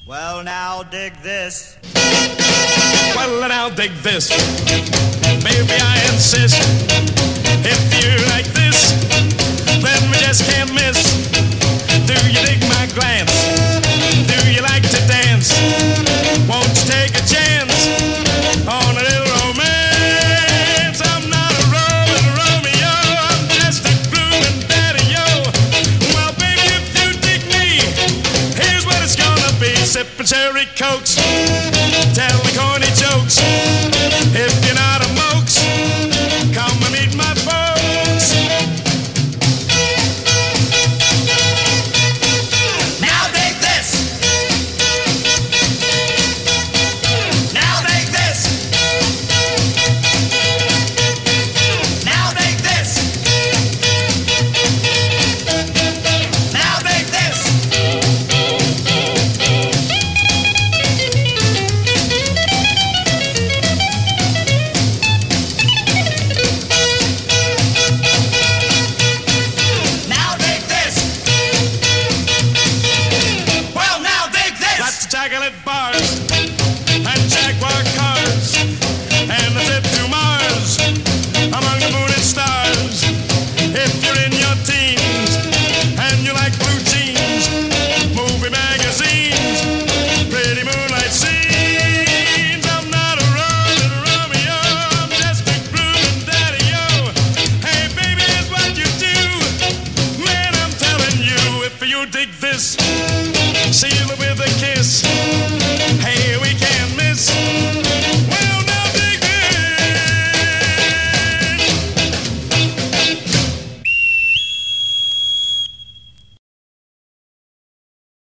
Well, now dig this. Well, now dig this. Baby, I insist. If you like this, then we just can't miss. Do you dig my glance? Do you like to dance? Won't you take a chance on a little romance? I'm not a Roman Romeo, I'm just a blooming daddy-o. Well, baby, if you dig me, here's what it's gonna be. Sipping cherry cokes, telling corny jokes. If you're not a mokes, come and meet my folks. Now dig this. Now dig this. Now dig this. Now dig this. Now dig this. Well, now dig this. Lots of chocolate bars and Jaguar cars and a trip to Mars among the moon and stars. If you're in your teens and you like blue jeans, movie magazines, pretty moonlight scenes. I'm not a Roman Romeo, I'm just a blooming daddy-o. Hey, baby, here's what you do. Man, I'm telling you, if you dig this, see you